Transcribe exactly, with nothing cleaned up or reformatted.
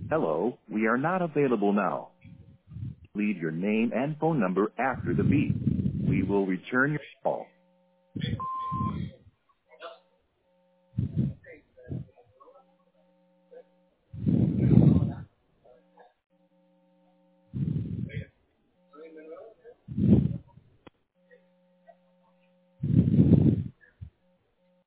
Hello, we are not available now. Leave your name and phone number after the beep. We will return your call.